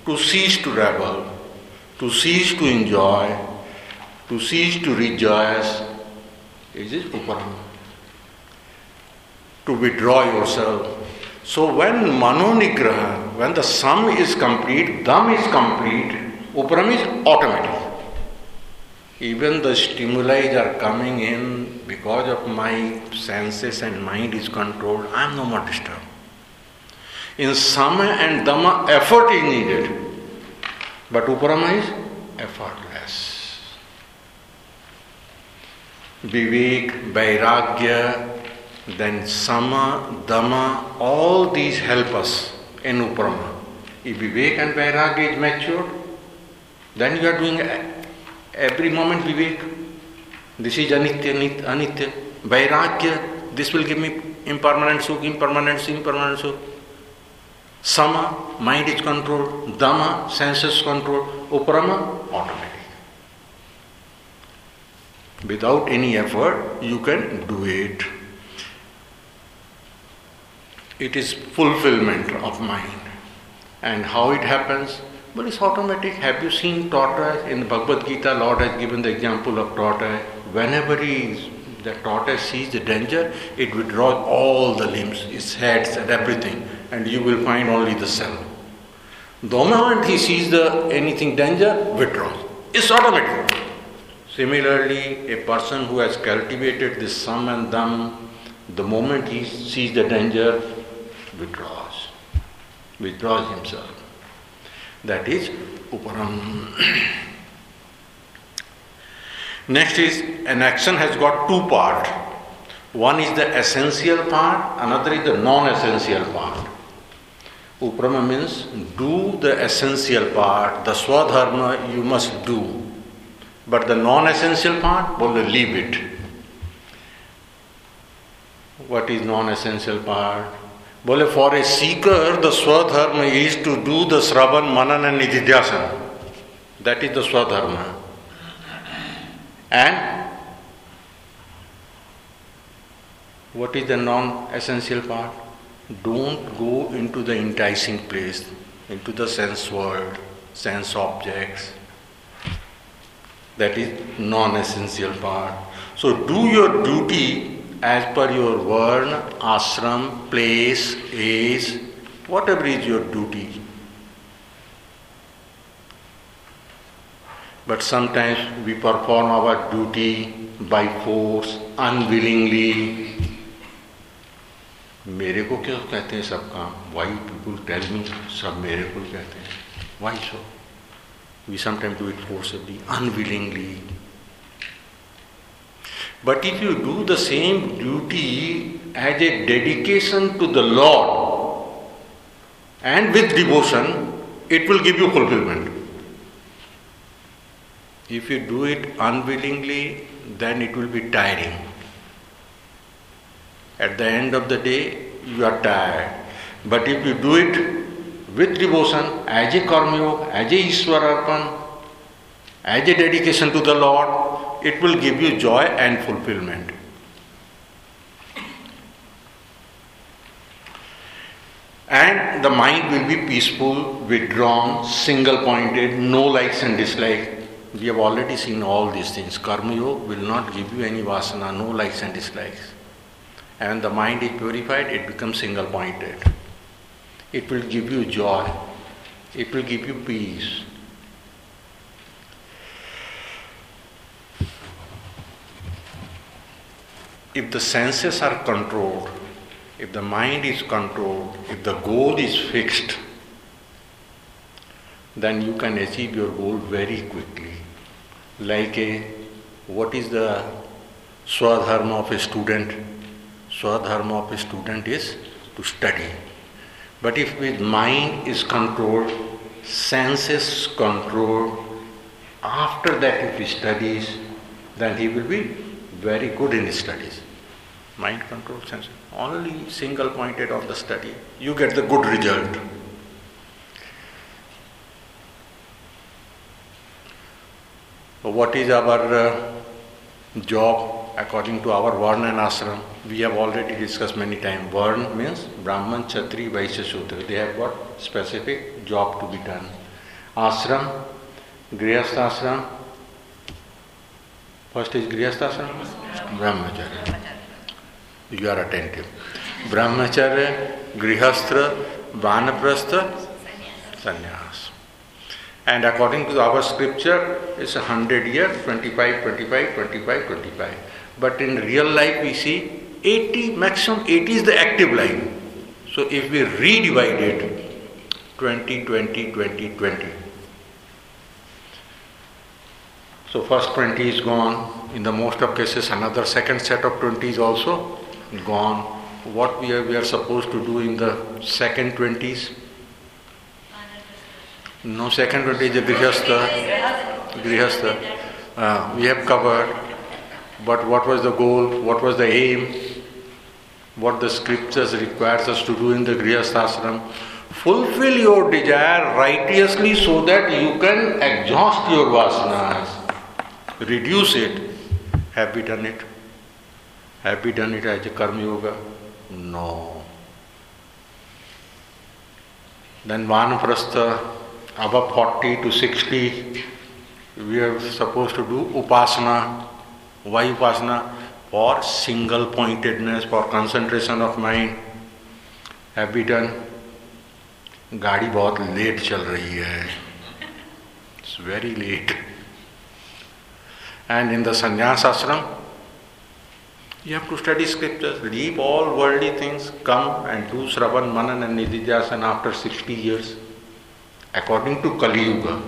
to cease to revel, to cease to enjoy, to cease to rejoice, is uparama. To withdraw yourself. So when manonigraha, when the sum is complete, dham is complete, uparam is automatic. Even the stimuli are coming in because of my senses and mind is controlled, I am no more disturbed. In sama and dhamma, effort is needed, but uparama is effortless. Vivek, vairagya, then sama, dhamma, all these help us in uparama. If vivek and vairagya is matured, then you are doing every moment vivek. This is anitya, anitya. Vairagya, this will give me impermanent sukh, impermanent sukh. Sama, mind is controlled. Dhamma, senses controlled. Uparama, automatic. Without any effort, you can do it. It is fulfillment of mind. And how it happens? Well, it's automatic. Have you seen tortoise? In the Bhagavad Gita, Lord has given the example of tortoise. Whenever the tortoise sees the danger, it withdraws all the limbs, its heads and everything, and you will find only the cell. The moment he sees anything danger, withdraws. It's automatic. Similarly, a person who has cultivated this sam and dham, the moment he sees the danger, withdraws himself. That is uparam. Next is, an action has got two parts. One is the essential part, another is the non-essential part. Uparama means do the essential part, the swadharma you must do. But the non-essential part, leave it. What is non-essential part? For a seeker, the swadharma is to do the Sravan, Manan and Nididhyasana. That is the swadharma. And what is the non-essential part? Don't go into the enticing place, into the sense world, sense objects. That is non-essential part. So do your duty as per your varna, ashram, place, age, whatever is your duty. But sometimes we perform our duty by force, unwillingly. मेरे को क्यों कहते हैं सब काम? Why people tell me सब मेरे को कहते हैं? Why so? We sometimes do it forcibly, unwillingly. But if you do the same duty as a dedication to the Lord and with devotion, it will give you fulfillment. If you do it unwillingly, then it will be tiring. At the end of the day, you are tired. But if you do it with devotion, as a karma yoga, as a Ishwararpan, as a dedication to the Lord, it will give you joy and fulfillment. And the mind will be peaceful, withdrawn, single-pointed, no likes and dislikes. We have already seen all these things. Karma yoga will not give you any vasana, no likes and dislikes. And the mind is purified, it becomes single-pointed. It will give you joy. It will give you peace. If the senses are controlled, if the mind is controlled, if the goal is fixed, then you can achieve your goal very quickly. What is the swadharma of a student? Swadharma of a student is to study. But if his mind is controlled, senses controlled, after that if he studies, then he will be very good in his studies. Mind control, senses. Only single pointed on the study, you get the good result. What is our job according to our Varna and Ashram? We have already discussed many times. Varna means Brahman, Kshatriya, Vaishya, Shudra. They have got specific job to be done. Ashram, Grihasthashram. First is Grihasthashram, Brahmacharya. You are attentive. Brahmacharya, Grihasthra, Vanaprastha, Sannyas. And according to our scripture, it's 100 years, 25, 25, 25, 25. But in real life we see 80, maximum 80 is the active life. So if we redivide it, 20, 20, 20, 20. So first 20 is gone. In the most of cases, another second set of 20 is also gone. What we are supposed to do in the second 20s? No, second 20 is the Grihastha. We have covered. But what was the goal? What was the aim? What the scriptures requires us to do in the Grihasthashram? Fulfill your desire righteously so that you can exhaust your vasanas. Reduce it. Have we done it? Have we done it as a karma yoga? No. Then Vanaprastha, above 40 to 60, we are supposed to do upasana. Why upasana? For single pointedness, for concentration of mind. Have we done? गाड़ी बहुत late चल रही है. It's very late. And in the sannyas ashram, you have to study scriptures, leave all worldly things, come and do Shravan, Manan and Nididhyasana after 60 years. According to Kali Yuga.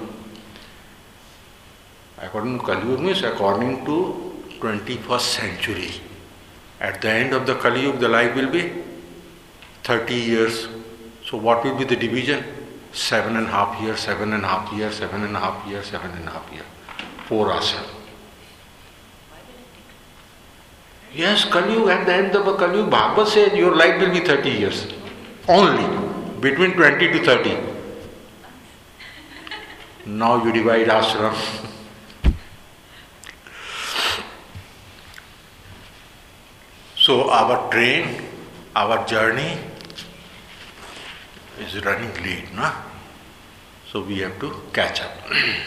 According to Kali Yuga means according to 21st century. At the end of the Kali Yuga, the life will be 30 years. So what will be the division? 7.5 years, 7.5 years, 7.5 years, 7.5 years. 4 asana. Yes, Kali Yuga, at the end of the Kali Yuga, Bhagavad says your life will be 30 years. Only. Between 20 to 30. Now you divide ashram. So our train, our journey is running late, no? So we have to catch up.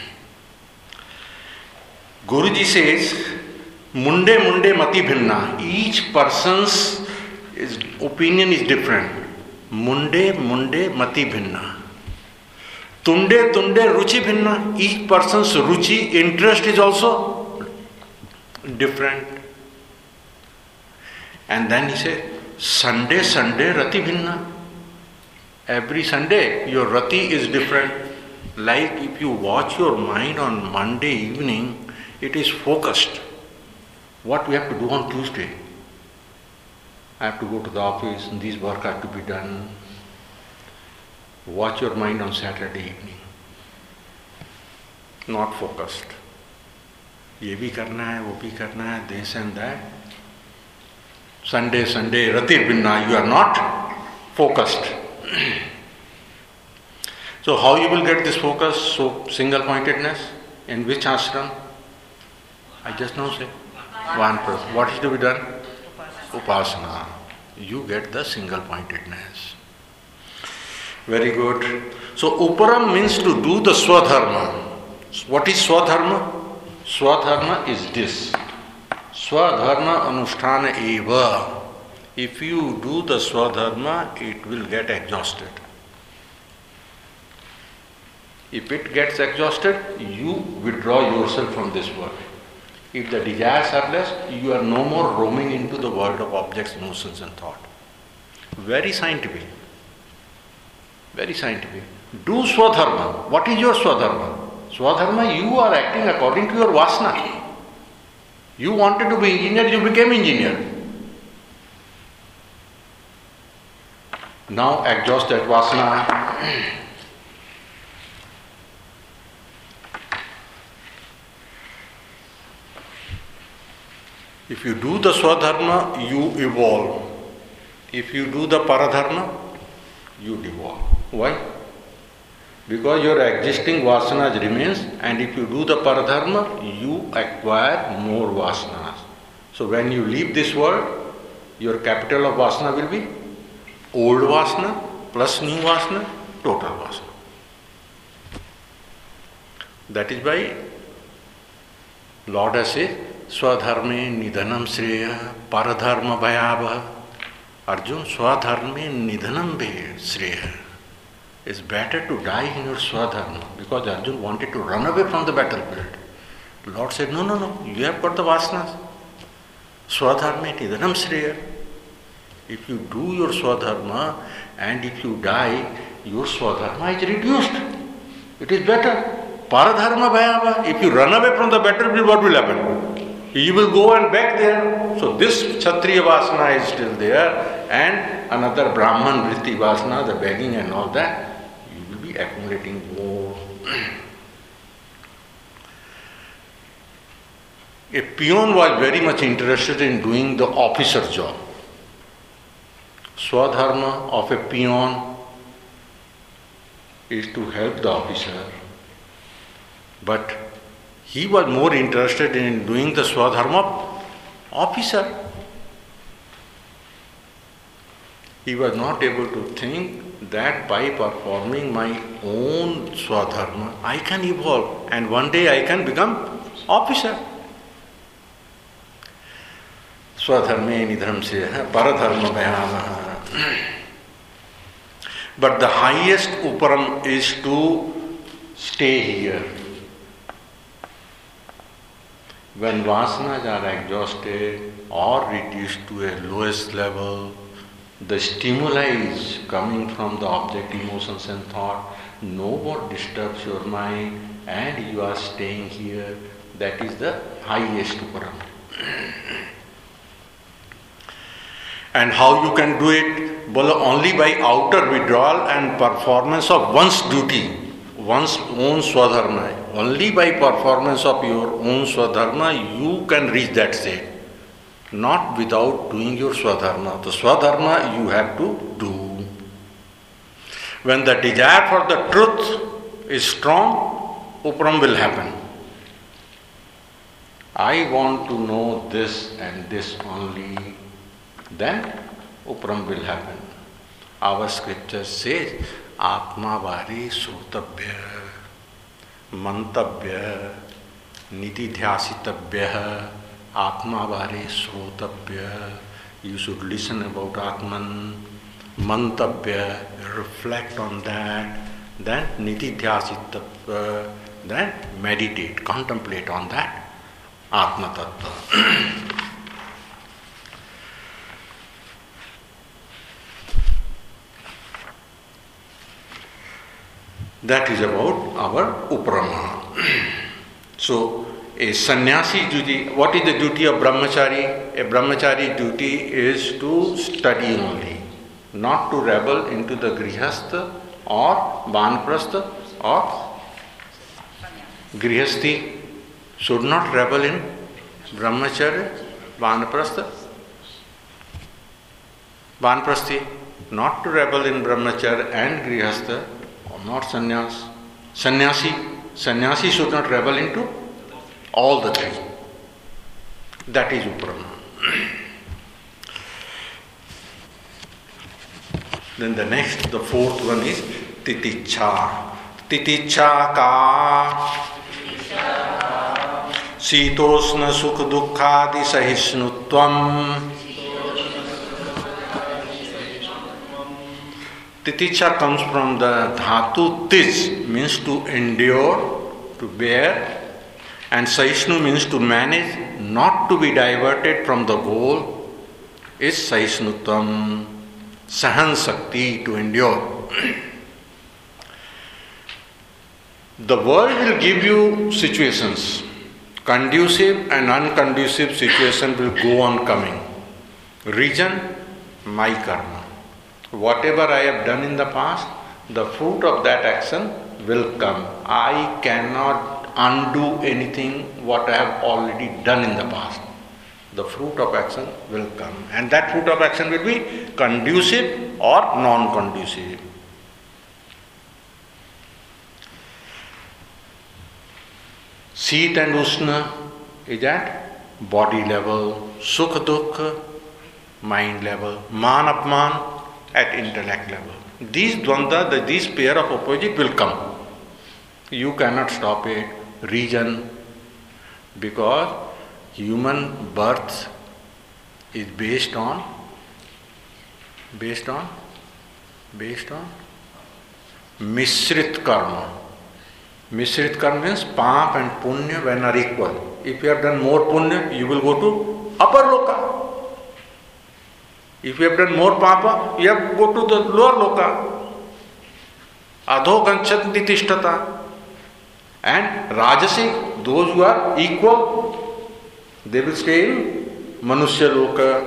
Guruji says, Munde munde mati bhinna. Each person's opinion is different. Munde munde mati bhinna. Tunde tunde ruchi bhinna. Each person's ruchi, interest is also different. And then he said, Sunday, Sunday, rati bhinna. Every Sunday, your rati is different. Like if you watch your mind on Monday evening, it is focused. What we have to do on Tuesday? I have to go to the office, and this work has to be done. Watch your mind on Saturday evening. Not focused. ये भी करना है, वो भी करना है, this and that. Sunday, Sunday, Ratir Binna, you are not focused. So how you will get this focus? So single-pointedness? In which ashram? I just now say. One person. What is to be done? Upasana. You get the single-pointedness. Very good. So uparam means to do the swadharma. What is swadharma? Swadharma is this. Swadharma anusthana eva. If you do the swadharma, it will get exhausted. If it gets exhausted, you withdraw yourself from this world. If the desires are less, you are no more roaming into the world of objects, notions and thought. Very scientific. Very scientific. Do swadharma. What is your swadharma? Swadharma, you are acting according to your vasana. You wanted to be engineer, you became engineer. Now exhaust that vasana. If you do the swadharma, you evolve. If you do the paradharma, you devolve. Why? Because your existing vasanas remains, and if you do the paradharma, you acquire more vasanas. So when you leave this world, your capital of vasana will be old vasana plus new vasana, total vasana. That is why Lord has said, Swadharme nidhanam shreya paradharma bhayabha. Arjun, Swadharme nidhanam shreya. It's better to die in your Swadharma, because Arjun wanted to run away from the battlefield. Lord said, no, you have got the vasanas. Swadharme nidhanam shreya. If you do your Swadharma and if you die, your Swadharma is reduced. It is better. Paradharma bhayava. If you run away from the battlefield, what will happen? You will go and back there. So this Kshatriya Vasana is still there, and another Brahman Vritti Vasana, the begging and all that, you will be accumulating more. A peon was very much interested in doing the officer job. Swadharma of a peon is to help the officer, but he was more interested in doing the Swadharma of officer. He was not able to think that by performing my own Swadharma, I can evolve and one day I can become officer. Swadharme nidhanam shreya paradharma bhayavaha. But the highest uparam is to stay here. When vasanas are exhausted or reduced to a lowest level, the stimuli is coming from the object, emotions and thought. No more disturbs your mind and you are staying here. That is the highest uparam. And how you can do it? Well, only by outer withdrawal and performance of one's duty, one's own Swadharma. Only by performance of your own Swadharma you can reach that state. Not without doing your Swadharma. The Swadharma you have to do. When the desire for the truth is strong, uparam will happen. I want to know this and this only, then uparam will happen. Our scripture says, Atma vari srutabhya, mantabhya, nididhyasitabhya, Atma vari srutabhya. You should listen about Atman, mantabhya, reflect on that, then nididhyasitabhya, then meditate, contemplate on that Atma Tattva. That is about our uparama. So, a sannyasi duty, what is the duty of brahmachari? A brahmachari duty is to study only, not to rebel into the grihastha or vanprastha or grihasthi. Should not rebel in brahmacharya, vanprastha, vanprasthi, not to rebel in brahmacharya and grihastha. Not sannyas. Sannyasi should not rebel into all the three. That is uparama. Then the fourth one is titichha. Titichha ka sitosna sukha dukkhadi sahishnutvam. Titicha comes from the dhatu tij, means to endure, to bear, and saishnu means to manage, not to be diverted from the goal, is saishnutam, sahan sakti, to endure. The world will give you situations. Conducive and unconducive situation will go on coming. Reason, my karma. Whatever I have done in the past, the fruit of that action will come. I cannot undo anything what I have already done in the past. The fruit of action will come. And that fruit of action will be conducive or non-conducive. Sheet and Ushna is at body level, Sukha Dukha, mind level, Man Apman at intellect level. These dvanda, these pair of opposite will come. You cannot stop it. region, because human birth is based on Mishrit karma. Mishrit karma means pap and punya when are equal. If you have done more punya, you will go to upper loka. If you have done more papa, you have to go to the lower loka. Adho ganchanti tishtata. And rajasic, those who are equal, they will stay in manusya loka.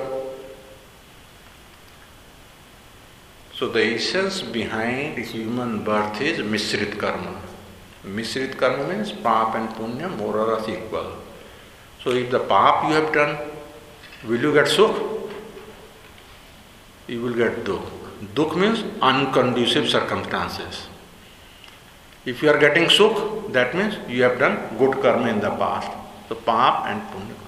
So the essence behind human birth is Mishrit karma. Mishrit karma means pap and punya more or less equal. So if the pap you have done, will you get sukh? You will get dukh. Dukh means unconducive circumstances. If you are getting sukh, that means you have done good karma in the past. So pap and punya.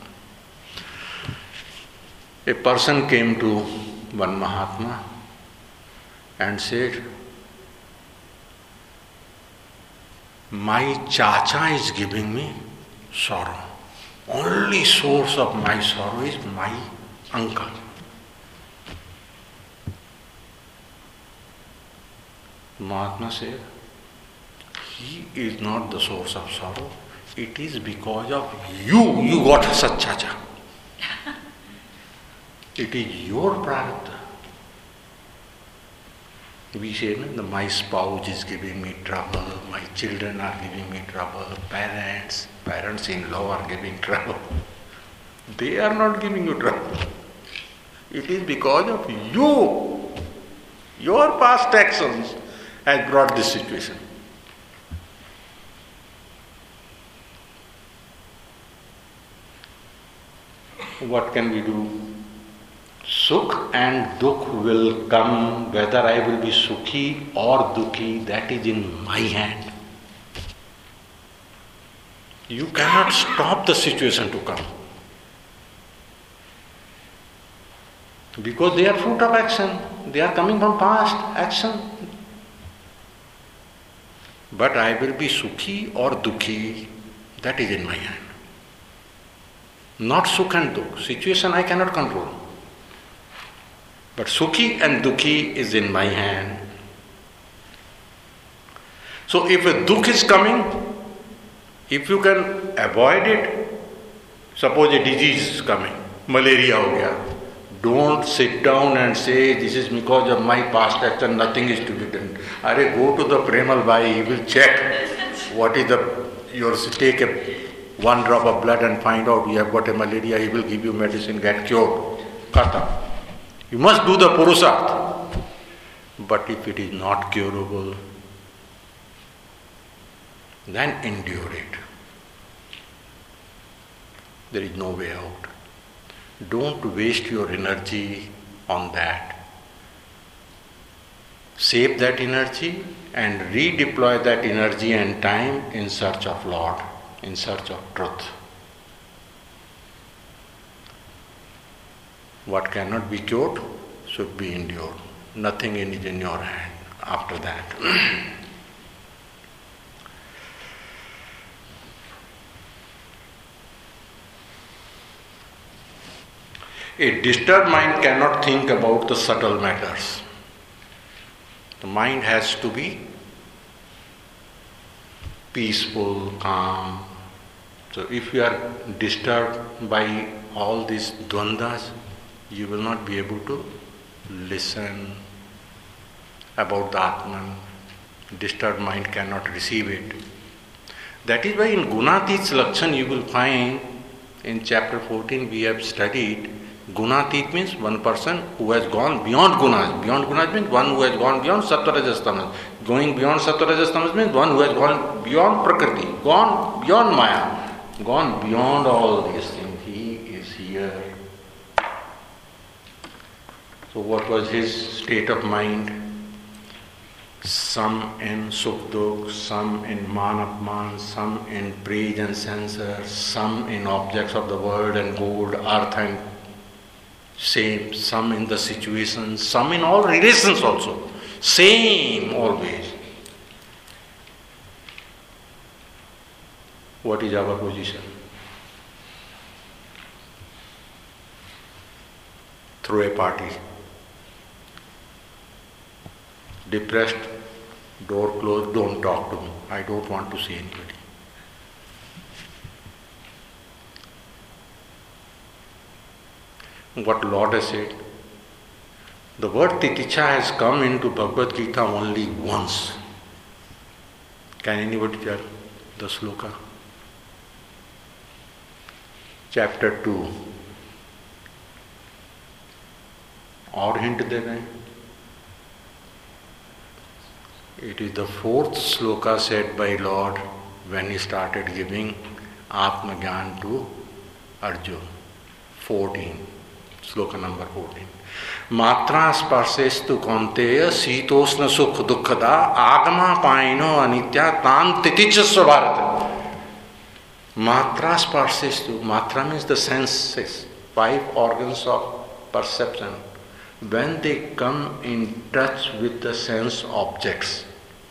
A person came to one Mahatma and said, my chacha is giving me sorrow. Only source of my sorrow is my uncle. Mahatma said, he is not the source of sorrow. It is because of you got such chacha. It is your prarabdha. We say, my spouse is giving me trouble, my children are giving me trouble, parents-in-law are giving trouble. They are not giving you trouble. It is because of you. Your past actions has brought this situation. What can we do? Sukh and dukh will come, whether I will be sukhi or dukhi, that is in my hand. You cannot stop the situation to come. Because they are fruit of action. They are coming from past action. But I will be sukhi or dukhi, that is in my hand. Not sukh and dukh. Situation I cannot control. But sukhi and dukhi is in my hand. So if a dukh is coming, if you can avoid it, suppose a disease is coming, malaria ho gaya, don't sit down and say this is because of my past action, nothing is to be done. Arey, go to the Premal Bhai, he will check what is take one drop of blood and find out you have got a malaria, he will give you medicine, get cured. Kata. You must do the purusarth. But if it is not curable, then endure it. There is no way out. Don't waste your energy on that. Save that energy and redeploy that energy and time in search of Lord, in search of truth. What cannot be cured should be endured. Nothing is in your hand after that. A disturbed mind cannot think about the subtle matters. The mind has to be peaceful, calm. So if you are disturbed by all these dvandas, you will not be able to listen about the Atman. Disturbed mind cannot receive it. That is why in Gunatit Lakshan you will find in chapter 14 we have studied Gunatit means one person who has gone beyond gunas. Beyond gunas means one who has gone beyond sattva rajas tamas. Going beyond sattva rajas tamas means one who has gone beyond prakriti, gone beyond maya, gone beyond all these things. He is here. So what was his state of mind? Some in sukh dukh, some in man apman, some in praise and censure, some in objects of the world and gold, earth and same, some in the situations, some in all relations also. Same always. what is our position? Throw a party. Depressed, door closed, don't talk to me. I don't want to see anybody. What Lord has said, the word titicha has come into Bhagavad Gita only once. Can anybody tell the sloka? Chapter 2. और hint दे रहे हैं. It is the fourth sloka said by Lord when he started giving Atmagyan to Arjuna. 14. Sloka number 14. Matra sparsestu kaunteya sitosna sukh dukkada agama paino anitya tan titichasva bharata. Matra sparsestu. Matra means the senses, 5 organs of perception. When they come in touch with the sense objects,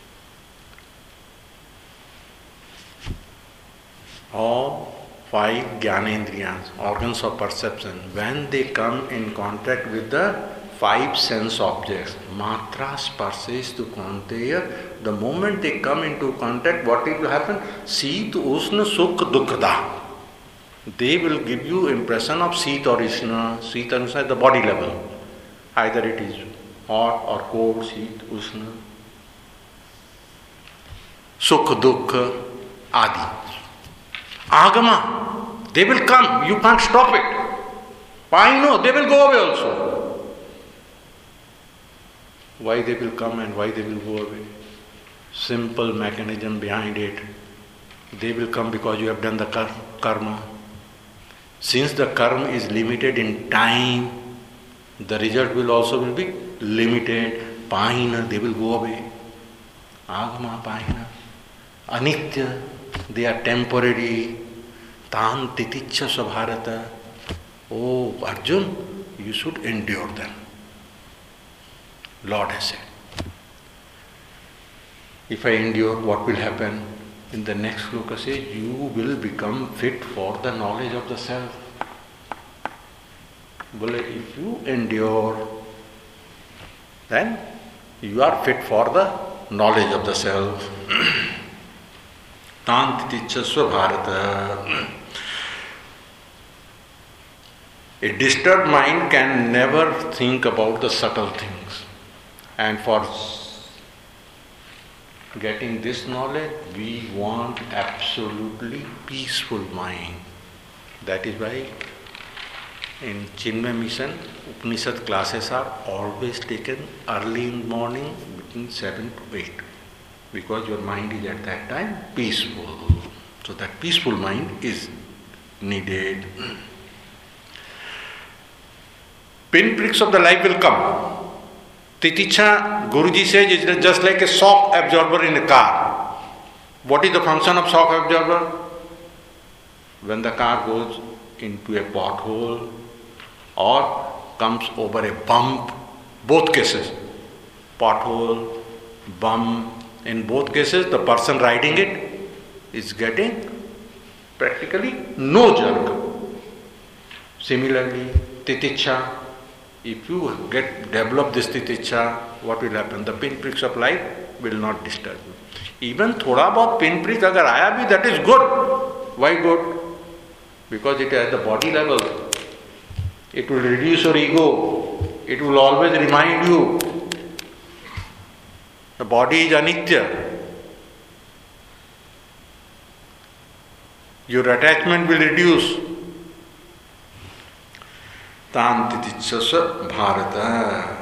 all 5 Jnanendriyas, organs of perception, when they come in contact with the 5 sense objects, matra sparsestu kaunteya, the moment they come into contact, what will happen? Sit, usna, sukh, dukkha. They will give you impression of sit or usna. Sit or usna at the body level. Either it is hot or cold, sit, usna. Sukh, dukkha, adi. Agama, they will come, you can't stop it. I know, they will go away also. Why they will come and why they will go away? Simple mechanism behind it. They will come because you have done the karma. Since the karma is limited in time, the result will also be limited. Paina, they will go away. Agama, paina. Anitya, they are temporary. Tan titicha sabharata. Oh, Arjun, you should endure them. Lord has said. If I endure, what will happen? In the next sloka says, you will become fit for the knowledge of the self. Well, if you endure, then you are fit for the knowledge of the self. Tantitichasva bharata. A disturbed mind can never think about the subtle things. And for getting this knowledge, we want absolutely peaceful mind. That is why in Chinmay Mission, Upanishad classes are always taken early in the morning between 7 to 8. Because your mind is at that time peaceful. So that peaceful mind is needed. Pinpricks of the life will come. Titicha, Guruji says, is just like a shock absorber in a car. What is the function of shock absorber? When the car goes into a pothole or comes over a bump, both cases, pothole, bump, in both cases the person riding it is getting practically no jerk. Similarly, titicha, if you develop this titicha, what will happen? The pinpricks of life will not disturb you. Even thoda bahut pinprick agar aaya bhi, that is good. Why good? Because it is at the body level. It will reduce your ego. It will always remind you. The body is anitya. Your attachment will reduce. Tantitichasva bharata.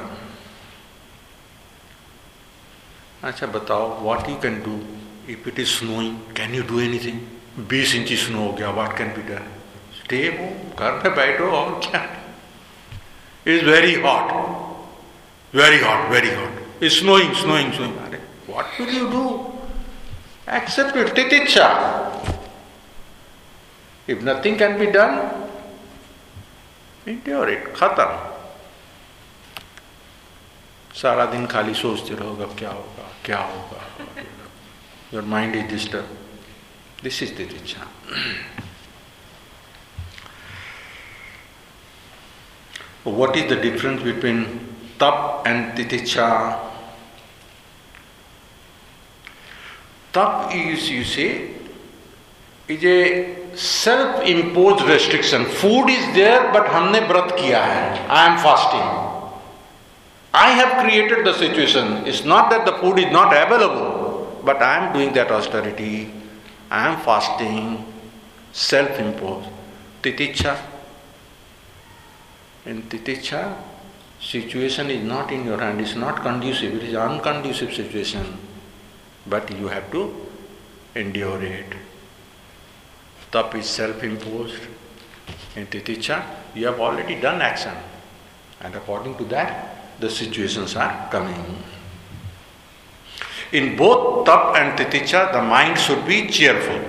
अच्छा बताओ, what you can do if it is snowing? Can you do anything? 20 inches snow हो गया, what can be done? Stay home, घर पे बैठो और क्या? It is very hot. Very hot, very hot. It's snowing. What will you do? Accept it, titicha. If nothing can be done, endure it, khatam. सारा दिन खाली सोचते रहोगे अब क्या होगा. Your mind is disturbed. This is titiksha. What is the difference between tap and titiksha? Tap is, you say, is a self-imposed restriction. Food is there, but हमने व्रत किया है. I am fasting. I have created the situation. It's not that the food is not available, but I am doing that austerity. I am fasting, self-imposed. Titiksha. In titiksha, situation is not in your hand. It's not conducive. It is unconducive situation. But you have to endure it. Tap is self-imposed. In titiksha, you have already done action. And according to that, the situations are coming. In both tap and titiksha, the mind should be cheerful.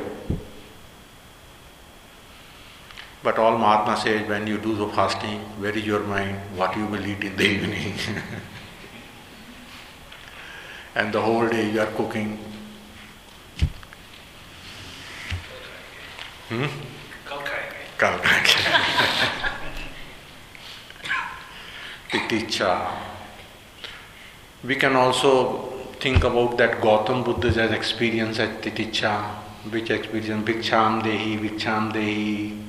But all Mahatma says, when you do the fasting, where is your mind? What you will eat in the evening? And the whole day you are cooking. Kal khaenge. Titiksha. We can also think about that Gautam Buddha's experience at titiksha. Which experience? Bhiksham dehi, Bhiksham dehi.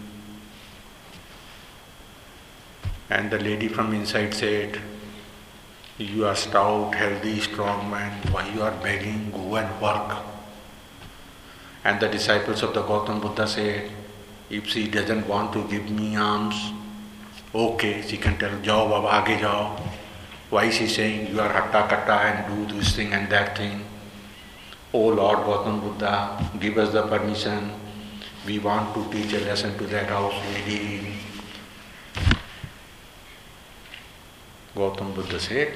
And the lady from inside said, you are stout, healthy, strong man, why you are begging? Go and work. And the disciples of the Gautam Buddha said, if she doesn't want to give me alms, okay, she can tell, jao baba, aage jao. Why is she saying, you are hatta katta and do this thing and that thing? Oh Lord Gautam Buddha, give us the permission. We want to teach a lesson to that house lady. Gautam Buddha said,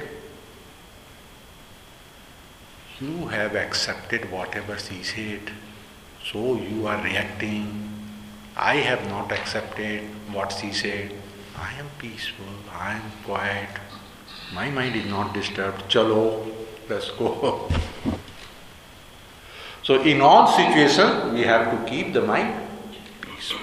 you have accepted whatever she said, so you are reacting. I have not accepted what she said. I am peaceful, I am quiet, my mind is not disturbed. Chalo, let's go. So in all situations, we have to keep the mind peaceful.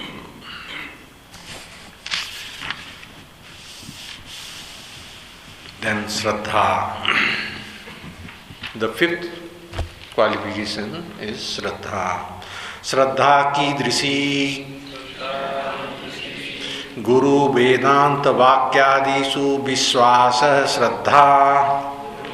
Then Shraddha. The fifth qualification is Shraddha. Shraddha कीदृशी गुरु वेदांत वाक्यादिषु विश्वास श्रद्धा.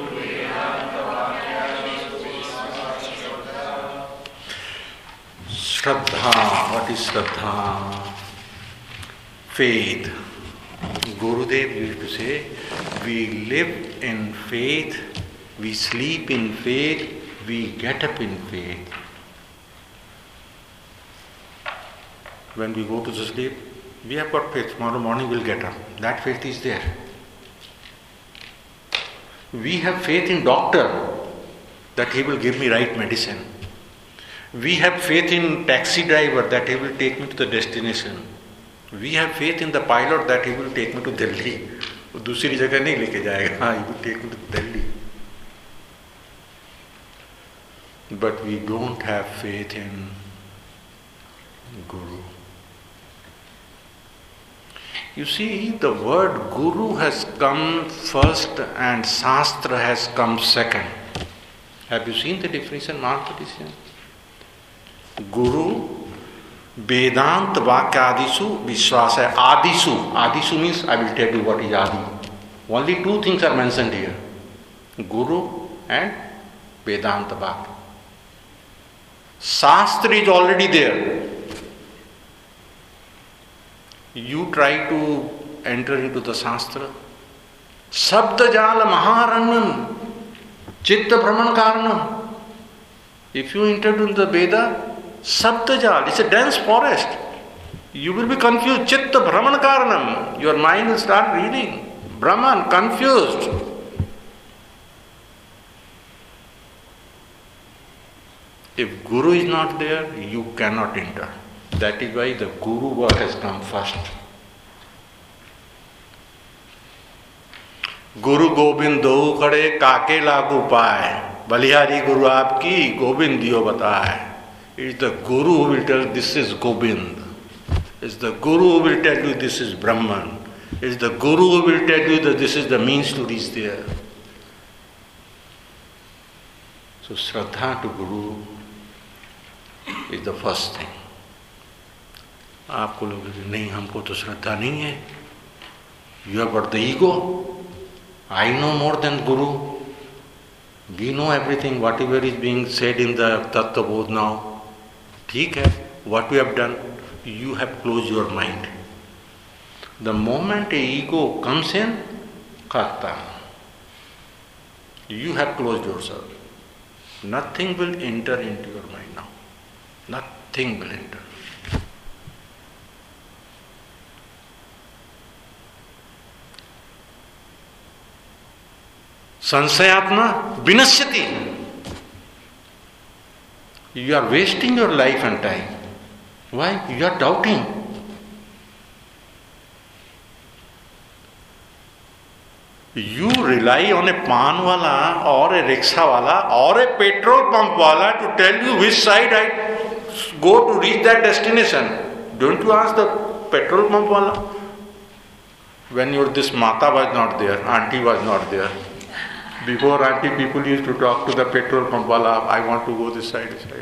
Shraddha, what is Shraddha? Faith. Gurudev used to say, we live in faith, we sleep in faith, we get up in faith. When we go to sleep, we have got faith, tomorrow morning we'll get up. That faith is there. We have faith in doctor, that he will give me right medicine. We have faith in taxi driver, that he will take me to the destination. We have faith in the pilot that he will take me to Delhi. दूसरी जगह नहीं लेके जाएगा. He will take me to Delhi. But we don't have faith in Guru. You see, the word Guru has come first and Shastra has come second. Have you seen the difference in Mahaprabhu? Guru, Vedant Vakyadisu Vishwas hai. Adisu. Adisu means, I will tell you what is Adi. Only two things are mentioned here. Guru and Vedanta Vakya. Shastra is already there. You try to enter into the Shastra. Sabda Jala Maharannam Chitta Brahman Karanam. If you enter into the Veda, Sabda Jala, it's a dense forest. You will be confused. Chitta Brahman Karanam. Your mind will start reading. Brahman, confused. If Guru is not there, you cannot enter. That is why the Guru word has come first. Guru Gobind do खड़े काके लागू पाए बलिहारी गुरु आपकी गोविंद दियो बताए. It's the Guru who will tell this is Gobind. It's the Guru who will tell you this is Brahman. It's the Guru who will tell you that this is the means to reach there. So Shraddha to Guru is the first thing. आपको लोग नहीं, हमको तो श्रद्धा नहीं है. You have got the ego. I know more than Guru. We know everything, whatever is being said in the Tattva Bodh now. ठीक है, what we have done, you have closed your mind. The moment a ego comes in, khata. You have closed yourself. Nothing will enter into your mind now. Nothing will enter. Sansayatma vinashyati. You are wasting your life and time. Why? You are doubting. You rely on a pan wala or a rickshaw wala or a petrol pump wala to tell you which side I go to reach that destination. Don't you ask the petrol pump wala? When this Mata was not there, auntie was not there. Before auntie, people used to talk to the petrol pump wala, I want to go this side, this side.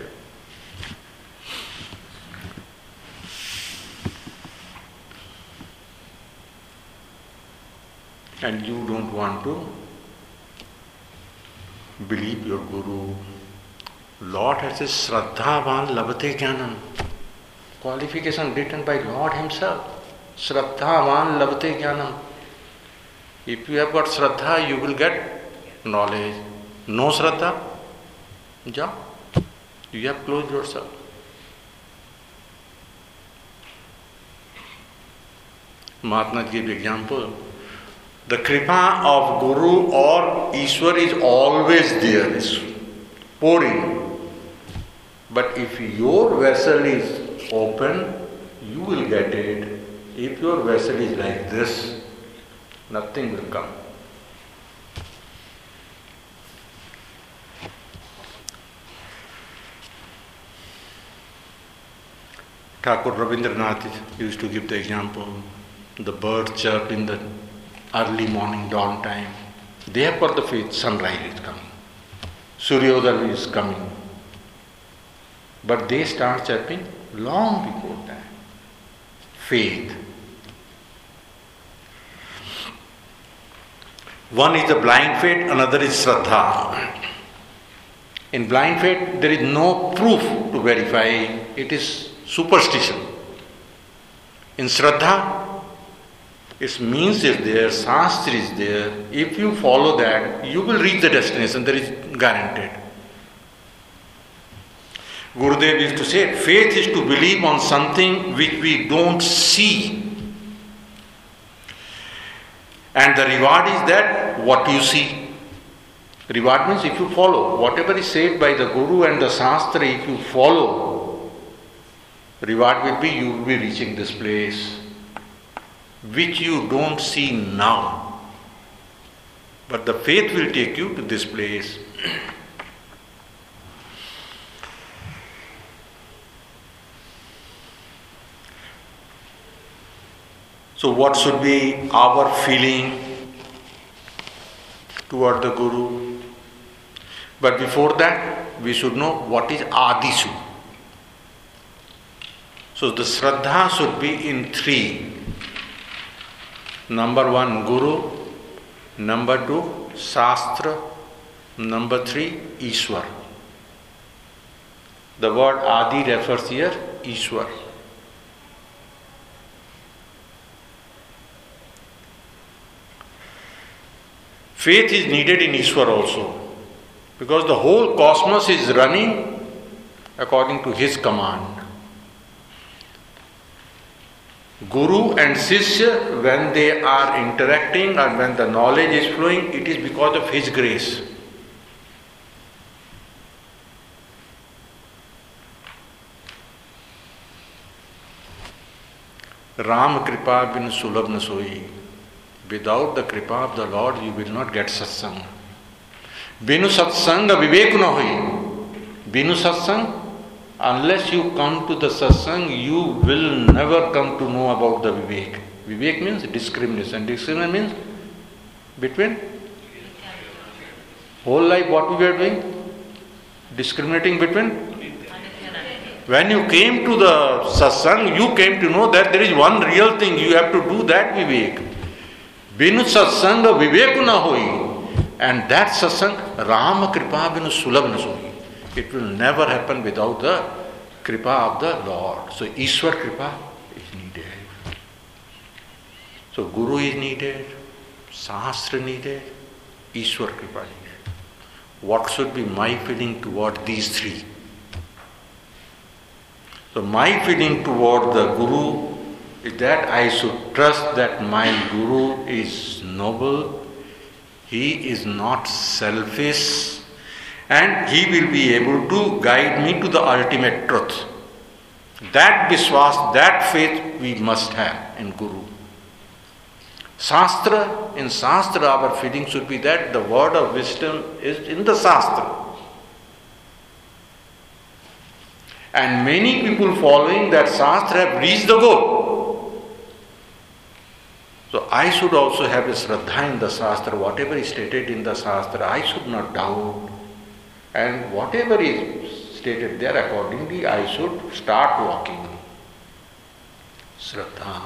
And you don't want to believe your Guru. Lord has said, Shraddhavan labate jnanam. Qualification written by Lord Himself. Shraddhavan labate jnanam. If you have got Shraddha, you will get knowledge. No Shraddha, ja. You have closed yourself. Mahatma gave example. The kripa of Guru or Ishwar is always there, is pouring. But if your vessel is open, you will get it. If your vessel is like this, nothing will come. Thakur Rabindranath used to give the example, the birds chirp in the early morning dawn time. They have got the faith, sunrise is coming, Suryodaya is coming. But they start chirping long before that. Faith. One is the blind faith, another is Shraddha. In blind faith, there is no proof to verify, it is superstition. In Shraddha, its means is there, Shastra is there. If you follow that, you will reach the destination, that is guaranteed. Gurudev used to say, faith is to believe on something which we don't see. And the reward is that what you see. Reward means if you follow, whatever is said by the Guru and the Shastra, if you follow, reward will be you will be reaching this place, which you don't see now. But the faith will take you to this place. So what should be our feeling toward the Guru? But before that, we should know what is Adishu. So the Shraddha should be in three. Number one, Guru. Number two, Shastra. Number three, Ishwar. The word Adi refers here, Ishwar. Faith is needed in Ishwar also, because the whole cosmos is running according to His command. Guru and Shishya, when they are interacting and when the knowledge is flowing, it is because of His grace. Ram kripa bin sulabh na soi. Without the kripa of the Lord, you will not get satsang. Binu satsang vivek na hoi. Binu satsang unless you come to the satsang, you will never come to know about the Vivek. Vivek means discrimination. Discrimination means between whole life what we were doing? Discriminating between? When you came to the satsang, you came to know that there is one real thing, you have to do that Vivek. Binu satsang Vivek na hoi. And that satsang, Rama kripa binu sulabh na soi. It will never happen without the kripa of the Lord. So Ishwar kripa is needed. So Guru is needed, Shastra needed, Ishwar kripa needed. What should be my feeling toward these three? So my feeling toward the Guru is that I should trust that my Guru is noble, he is not selfish, and he will be able to guide me to the ultimate truth. That Vishwas, that faith we must have in Guru. Shastra, in Shastra our feeling should be that the word of wisdom is in the Shastra. And many people following that Shastra have reached the goal. So I should also have a Shraddha in the Shastra. Whatever is stated in the Shastra, I should not doubt. And whatever is stated there, accordingly, I should start walking. Shraddha.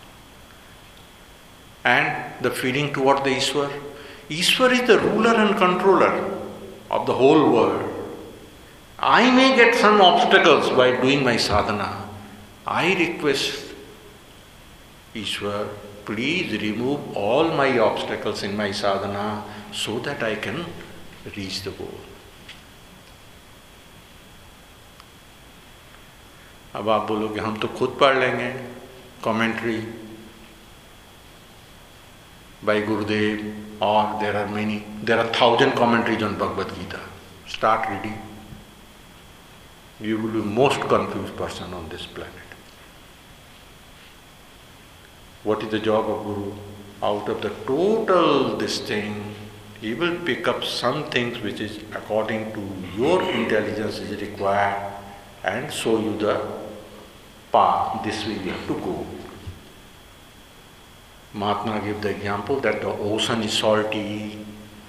And the feeling toward the Ishwar. Ishwar is the ruler and controller of the whole world. I may get some obstacles by doing my sadhana. I request Ishwar, please remove all my obstacles in my sadhana so that I can reach the goal. अब आप बोलोगे हम तो खुद पढ़ लेंगे commentary by Gurudev, or there are 1,000 commentaries on Bhagavad Gita. Start reading. You will be most confused person on this planet. What is the job of Guru? Out of the total this thing, he will pick up some things which is according to your intelligence is required and show you the path. This way you have to go. Mahatma gave the example that the ocean is salty,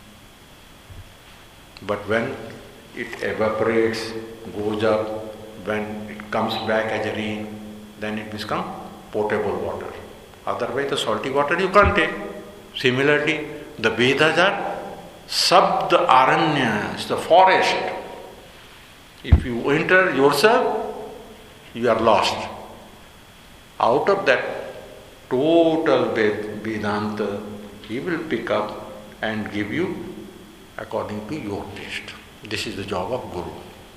but when it evaporates, goes up, when it comes back as a rain, then it becomes potable water. Otherwise the salty water you can't take. Similarly, the Vedas are Sabda Aranyas, the forest. If you enter yourself, you are lost. Out of that total Vedanta, he will pick up and give you according to your taste. This is the job of Guru.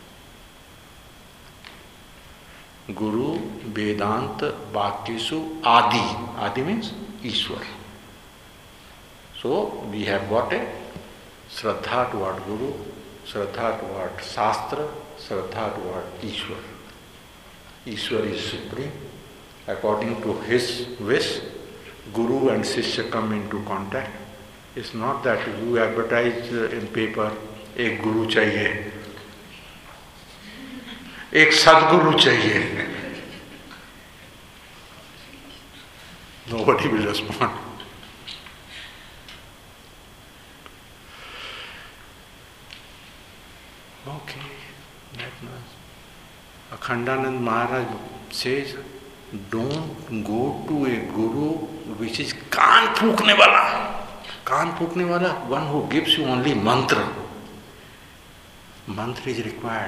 Guru Vedanta Bhaktisu Adi. Adi means Ishwar. So we have got a Shraddha toward Guru, Shraddha toward Shastra, Shraddha toward Ishwar. Ishwar is supreme. According to his wish, Guru and Shishya come into contact. It's not that you advertise in paper, एक गुरु चाहिए, एक सदगुरु चाहिए. Nobody will respond. Okay, that much. Akhandanand Maharaj says, don't go to a guru which is कान फूकने वाला. कान फूकने वाला, one who gives you only mantra. Mantra is required.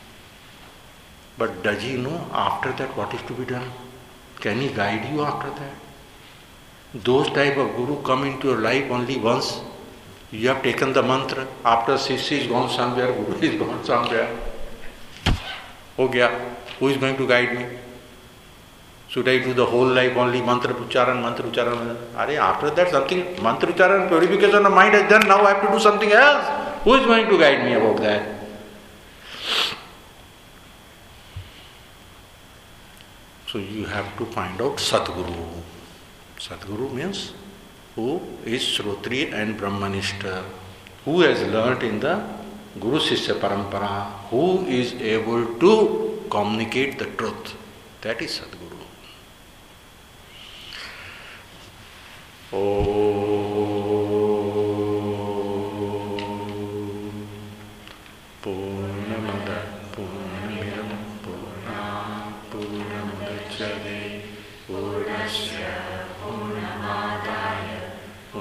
But does he know after that what is to be done? Can he guide you after that? Those type of guru come into your life only once. You have taken the mantra. After Shishya is gone somewhere, Guru is gone somewhere. Ho gaya. Who is going to guide me? Should I do the whole life only mantra ucharan, mantra ucharan? After that something, mantra ucharan, purification of mind is done, now I have to do something else. Who is going to guide me about that? So you have to find out Sadguru. Sadguru means who is Shrotri and Brahmanishta, who has learnt in the Guru Shishya Parampara, who is able to communicate the truth. That is Sadguru. Purnamada Purnamidam Purnamudachyate Purnasya Purnamadaya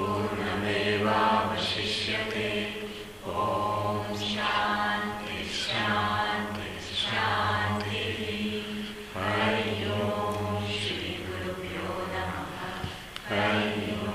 Purnamevavashishyate. Om Shanti Shanti Shanti. Hari Om Shri Gurubhyo Namaha. Hari Om.